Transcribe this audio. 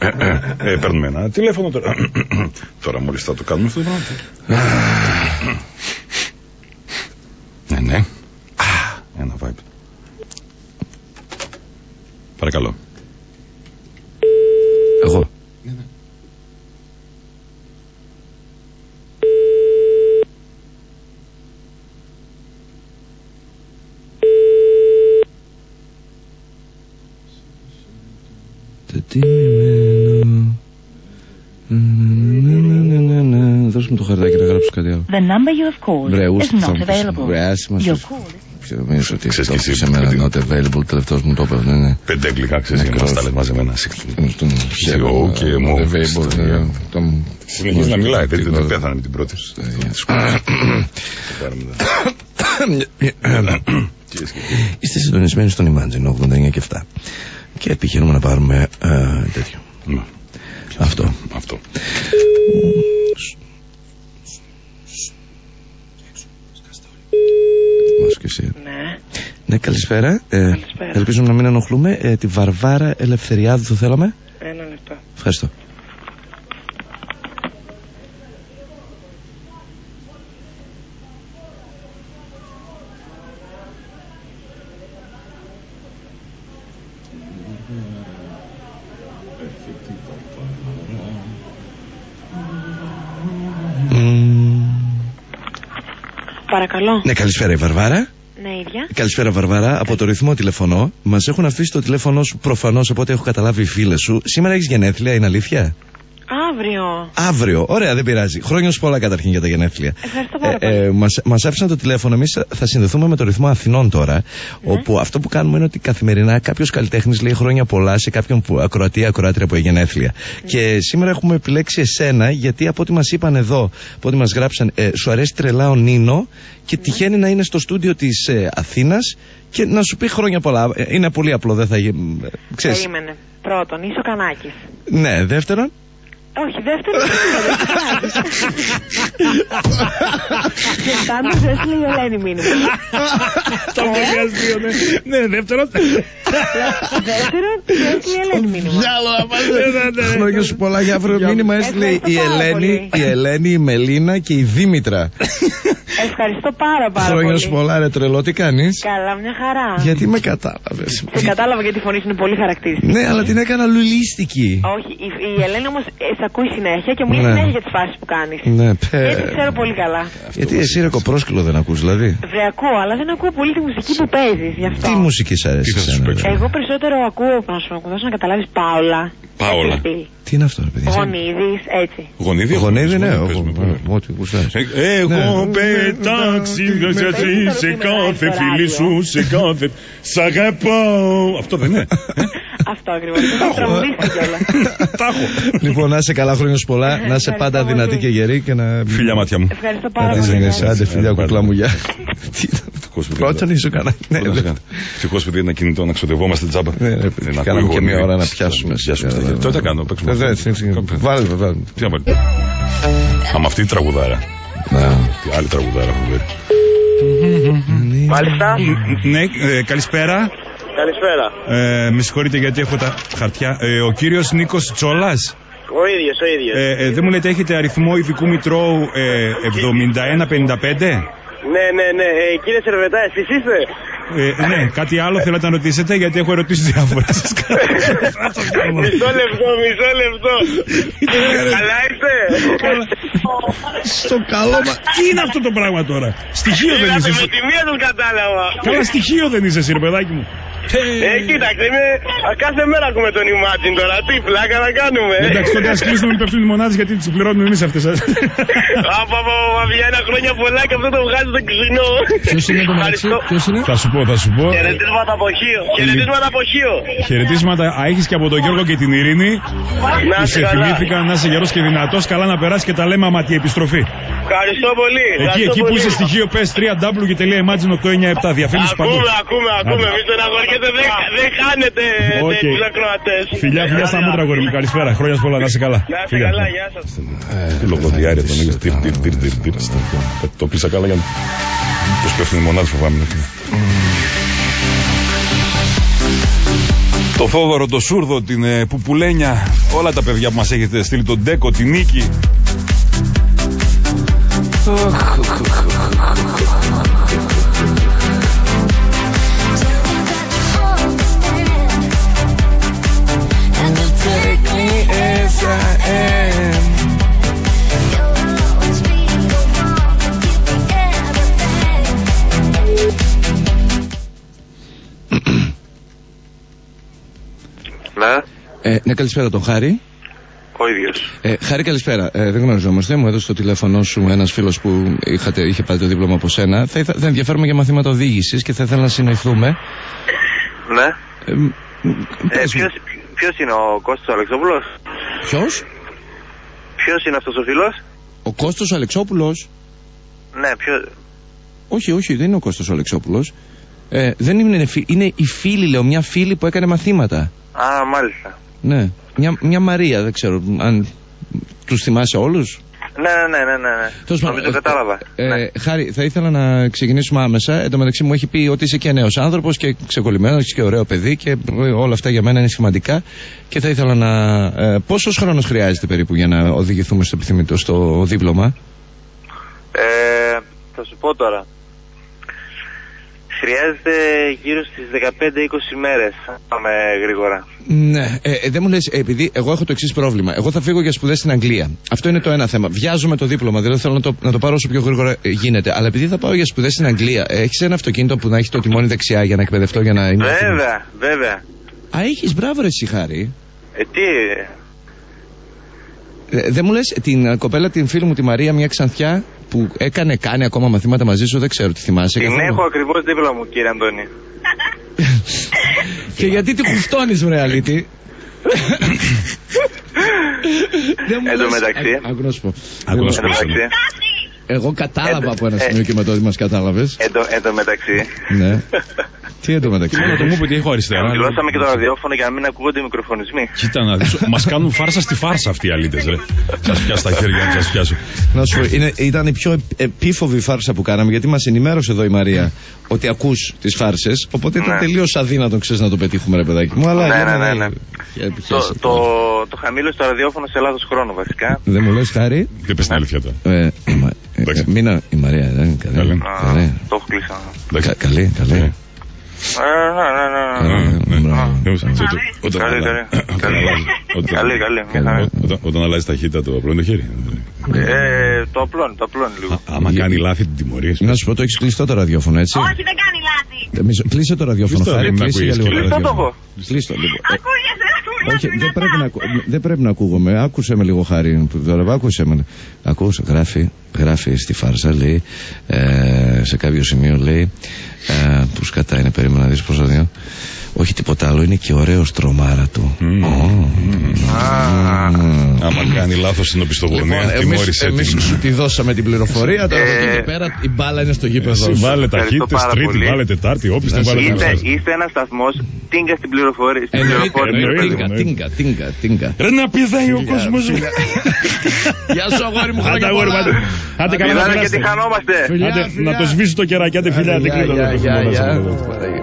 Παίρνουμε ένα τηλέφωνο τώρα. Τώρα μόλις θα το κάνουμε αυτό το πράγμα. Ναι. Ένα vibe. Παρακαλώ. Εγώ. Δώσ' μου το χαρτάκι να γράψω κάτι άλλο. Βρε, νομίζω ότι σε μένα not available, τελευταίος μου το έπαιρνε. 5 αγγλικά ξέρεις για να μας τα λες μαζεμένα. Συνεχίζει να μιλάει, δεν πέθανε με την πρώτη. Είστε συντονισμένοι στον Imagine 89 και 7 και επιχειρούμε να πάρουμε τέτοιο. Αυτό. Ναι, καλησπέρα. Ελπίζω να μην ενοχλούμε. Τη Βαρβάρα Ελευθεριάδου το θέλαμε. Ένα λεπτό. Ευχαριστώ. Παρακαλώ. Ναι, καλησπέρα η Βαρβάρα. Ναι, ίδια. Καλησπέρα Βαρβάρα, από το Ρυθμό τηλεφωνώ. Μας έχουν αφήσει το τηλέφωνο σου προφανώς, από ό,τι έχω καταλάβει, οι φίλες σου. Σήμερα έχεις γενέθλια, είναι αλήθεια? Αύριο. Ωραία, δεν πειράζει. Χρόνια σου πολλά καταρχήν για τα γενέθλια. Ευχαριστώ πάρα πολύ. Μας άφησαν το τηλέφωνο. Εμείς θα συνδεθούμε με το Ρυθμό Αθηνών τώρα. Όπου αυτό που κάνουμε είναι ότι καθημερινά κάποιος καλλιτέχνης λέει χρόνια πολλά σε κάποιον ακροατρία που έχει γενέθλια. Και σήμερα έχουμε επιλέξει εσένα, γιατί από ό,τι μας είπαν εδώ, από ό,τι μας γράψαν, σου αρέσει τρελά ο Νίνο και τυχαίνει να είναι στο στούντιο της Αθήνας και να σου πει χρόνια πολλά. Είναι πολύ απλό, δεν θα γίνει. Περίμενε. Πρώτον, είσαι ο Κανάκης. Ναι, δεύτερον. Όχι, δεύτερον. Και πάντως έστειλε η Ελένη μήνυμα. Το βγάζει 2, ναι, δεύτερον. Δεύτερον, έστειλε η Ελένη μήνυμα. Χρόνια σου πολλά για αύριο. Μήνυμα έστειλε η Ελένη, η Μελίνα και η Δήμητρα. Ευχαριστώ πάρα πολύ. Χρόνια σου πολλά, ρε τρελό, τι κάνεις? Καλά, μια χαρά. Γιατί με κατάλαβες? Σε κατάλαβα γιατί η φωνή σου είναι πολύ χαρακτηριστική. Ναι, αλλά την έκανα λουλίστικη. Όχι, η Ελένη όμως σε ακούει συνέχεια και μου λέει συνέχεια για τις φάσεις που κάνεις. Ναι, έτσι ξέρω πολύ καλά. Γιατί εσύ ρε κοπρόσκυλο δεν ακούς δηλαδή? Βρε ακούω, αλλά δεν ακούω πολύ τη μουσική που παίζεις, γι' αυτό. Τι μουσική σ' αρέσει? Εγώ περισσότερο ακούω, να σου δώσω να καταλάβεις, Πάολα. Τι είναι αυτό ρε παιδί? Γονίδης, έτσι. Γονίδη, ναι, ό,τι γουστάρεις. Έχω πετάξει σε κάθε φίλη σου, σε κάθε σ' αγαπάω. Αυτό δεν είναι? Αυτό ακριβώς, το τραγουδίστη κιόλα. Τα έχω. Λοιπόν, να είσαι καλά, χρόνια σου πολλά, να είσαι πάντα δυνατή και γερή και να... Φιλιά μάτια μου. Ευχαριστώ πάρα πολύ. Άντε φιλιά κουκλά μου, γεια. Πρώτον είσαι κανένα. Ευτυχώς παιδί ένα κινητό να ξοδευόμαστε τζάμπα. Κάναμε και μία ώρα να πιάσουμε. Τότε κάνω, παίξουμε. Βάλε. Τι να βάλει? Άμα αυτή η τραγουδάρα. Τι άλλη τραγουδάρα έχω βρει. Μάλιστα. Ναι, καλησπέρα. Καλησπέρα. Με συγχωρείτε γιατί έχω τα χαρτιά. Ο κύριος Νίκος Τσόλας. Ο ίδιος. Δεν μου λέτε έχετε αριθμό ειδικού μητρώου 7155? Ναι. Κύριε Σερβετά, εσείς είστε? Ναι, κάτι άλλο θέλατε να ρωτήσετε, γιατί έχω ερωτήσει διάφορα. Μισό λεπτό. Καλά είστε? Στο καλό μα. Τι είναι αυτό το πράγμα τώρα? Στοιχείο δεν είσαι? Με τη μία τον κατάλαβα. Καλά, στοιχείο δεν είσαι, ρε παιδάκι μου. Κοίταξε, κάθε μέρα ακούμε τον Imagine τώρα. Τι πλάκα να κάνουμε. Εντάξει, τότε ας κλείσουμε με πέφτουν οι μονάδες γιατί τις πληρώνουμε εμείς αυτές. Βγαίνει χρόνια πολλά και αυτό το βγάζει στο ξυνό. Ποιος είναι το μεταξύ? Θα σου πω. Χαιρετίσματα από Χίο. Χαιρετίσματα έχεις και από τον Γιώργο και την Ειρήνη που σε θυμήθηκαν να είσαι γερός και δυνατός. Καλά να περάσει και τα λέμε άμα τη επιστροφή. Ευχαριστώ πολύ. Εκεί που είσαι στοιχείο πες www.imagine897. Διαφήμιση παντού. Ακούμε. Μην στεναχωριέται, δεν χάνετε τους ακροατές. Φιλιά στα μούτρα, γόρι μου. Καλησπέρα. Χρόνια πολλά, να είσαι καλά. Να είσαι καλά, γεια σας. Τι λογοδιάρια τον είδες. Το πήσα καλά για να τους πέφτουν οι μονάδες, φοβάμαι. Το Φόβορο, το Σούρδο, την Πουπουλένια, όλα τα παιδιά που μας έχετε στείλει, τον Ντέκο, την Νίκη. Ναι, καλησπέρα τον Χάρη. Ο ίδιος. Χάρη, καλησπέρα. Δεν γνωριζόμαστε. Μου έδωσε το τηλέφωνο σου ένας φίλος που είχε πάρει το δίπλωμα από σένα. Θα ενδιαφέρομαι για μαθήματα οδήγησης και θα ήθελα να συνοηθούμε. Ναι. Ποιος είναι ο Κώστας Αλεξόπουλος? Ποιος? Ποιος είναι αυτός ο φίλος? Ο Κώστας Αλεξόπουλος. Ναι, ποιος? Όχι, δεν είναι ο Κώστας Αλεξόπουλος. Δεν είναι η φίλη, λέω, μια φίλη που έκανε μαθήματα. Α, μάλιστα. Ναι, μια Μαρία, δεν ξέρω αν τους θυμάσαι όλους. Ναι. Νομίζω κατάλαβα. Χάρη, θα ήθελα να ξεκινήσουμε άμεσα. Εν τω μεταξύ μου έχει πει ότι είσαι και νέος άνθρωπος και ξεκολλημένος και ωραίο παιδί και όλα αυτά για μένα είναι σημαντικά. Και θα ήθελα να... πόσος χρόνος χρειάζεται περίπου για να οδηγηθούμε στο επιθυμητό, στο δίπλωμα? Θα σου πω τώρα. Χρειάζεται γύρω στις 15-20 μέρες. Πάμε γρήγορα. Ναι, δεν μου λες, επειδή εγώ έχω το εξής πρόβλημα. Εγώ θα φύγω για σπουδές στην Αγγλία. Αυτό είναι το ένα θέμα. Βιάζομαι το δίπλωμα, δηλαδή θέλω να το πάρω όσο πιο γρήγορα γίνεται. Αλλά επειδή θα πάω για σπουδές στην Αγγλία, έχεις ένα αυτοκίνητο που να έχει το τιμόνι δεξιά για να εκπαιδευτώ, για να είναι. Βέβαια. Α, έχεις, μπράβο ρε εσύ, Χάρη. Τι. Δεν μου λες την κοπέλα, την φίλη μου τη Μαρία, μια Ξανθιά που κάνει ακόμα μαθήματα μαζί σου, δεν ξέρω τι θυμάσαι. Την έχω ακριβώς δίπλα μου, κύριε Αντώνη. Και γιατί τη χουφτώνεις, βρε αλήτη? Εν τω μεταξύ. Άκου να σου πω. Εγώ κατάλαβα από ένα σημείο και με το ότι μας κατάλαβες. Εν τω μεταξύ. Ναι. Τι εν τω μεταξύ? Να το μου που τι έχω αριστερά. Δηλώσαμε και το ραδιόφωνο για να μην ακούγονται οι μικροφωνισμοί. Κοίτα να δεις, μας κάνουν φάρσα στη φάρσα αυτοί οι αλήτες, ρε. Σας πιάσω τα χέρια, να σας πιάσω. Να σου πω, ήταν η πιο επίφοβη φάρσα που κάναμε, γιατί μας ενημέρωσε εδώ η Μαρία ότι ακούς τις φάρσες, οπότε ήταν τελείως αδύνατο, ξέρεις, να το πετύχουμε, ρε παιδάκι μου. Ναι. Το χαμήλωσε στο ραδιόφωνο σε λάθος χρόνο, βασικά. Δεν μου λες, Χάρη? Δεν πες την αλήθεια τώρα. Μήνα η Μαρία, δεν καλή. Το έχω κλείσει. Καλή. Όταν αλλάζει ταχύτητα το απλό είναι το χέρι. Το απλώνει λίγο. Άμα κάνει λάθη την τιμωρία. Να σου πω, το έχεις κλειστό το ραδιόφωνο, έτσι? Όχι, δεν κάνει λάθη. Κλείσε το ραδιόφωνο, Χάρη. Κλείσε για λίγο το ραδιόφωνο. Όχι, δεν πρέπει να ακούγομαι. Άκουσε με λίγο, Χάρη. Άκουσε με. Γράφει στη φάρσα, λέει, σε κάποιο σημείο, λέει, που σκατά είναι, περίμενα να δεις πώς θα δει. Όχι τίποτα άλλο, είναι και ωραίος τρομάρα του. Άμα κάνει λάθος στην οπισθογωνία, τιμώρησε την. Εμείς σου τη δώσαμε την πληροφορία, τώρα από εκεί και πέρα η μπάλα είναι στο γήπεδο. Βάλε ταχύτητες, Τρίτη, βάλε Τετάρτη, όποιστε βάλε. Είστε ένας σταθμός, τίνκα στην πληροφορία. Τίνκα. Ρε να πηδάει ο κόσμος μου. Γεια σου, αγόρι μου, Άντε αγόρι μου. Άντε καλά να και τι χανόμαστε. να το σβήσει το κεράκι, άντε φιλιά.